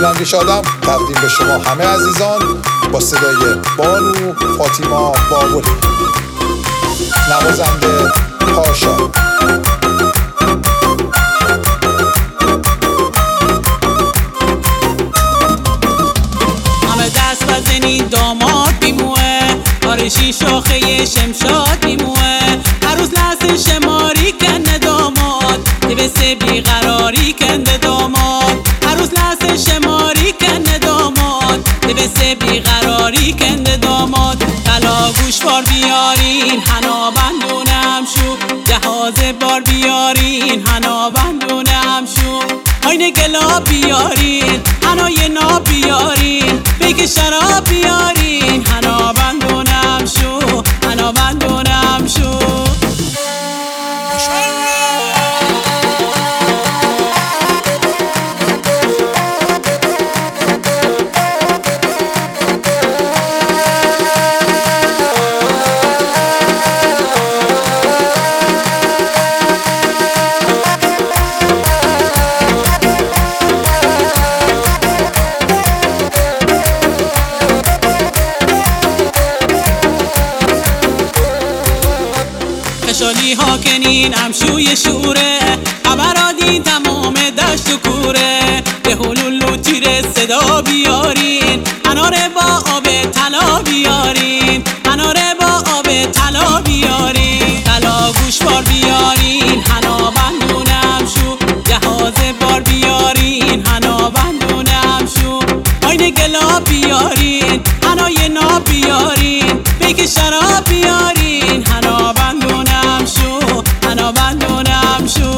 ایران شادم تقدیم به شما همه عزیزان با صدای بانو فاطیما بابلی، نوازنده پاشا. همه دست بزنین داماد بیموه، آرشی شاخه شمشاد بیموه، هر روز لحظه شماری کنده داماد، دوسته بیقراری کنده داماد، هر روز لحظه شماری کنده داماد، دوسته بیقراری کنده داماد. طلا گوش بار بیارین حنا بندونم شو، جهاز بار بیارین حنا بندونم شو، آینه گلا بیارین حنای ناب بیارین، بیک شراب بیارین حنا بندونم شو، حنا بندونم شو. خشالی ها کنین امشوی شوره، خبرادین تمام دشت و کوره، به هلولو تیر صدا بیارین، اناره با آب طلا بیارین، اناره با آب طلا بیارین، طلا گوش بار بیارین حنا بندونم شو، جهاز بار بیارین حنا بندونم شو، آینه گلا بیارین حنای ناب بیارین، بیک شراب بیارین حنا بندونم شو، حنا بندونم شو.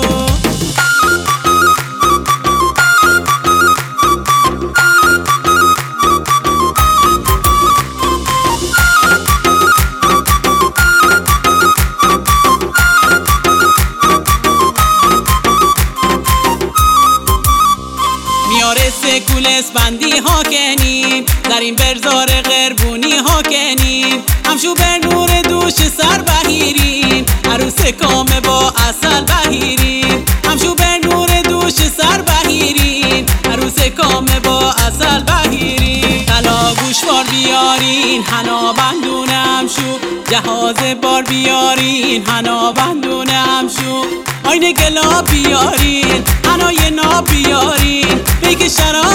میاره سکول اسپندی ها کنین، در این برزار قربونی ها کنین، همشو بر نور دوش سر بهیرین، عروس کامه با اصل بهیرین، همشو بر نور دوش سر بهیرین، عروس کامه با اصل بهیرین. طلا گوش بار بیارین حنا بندونم شو، جهاز بار بیارین حنا بندونم شو، آینه گلا بیارین حنای ناب بیارین، بیک شراب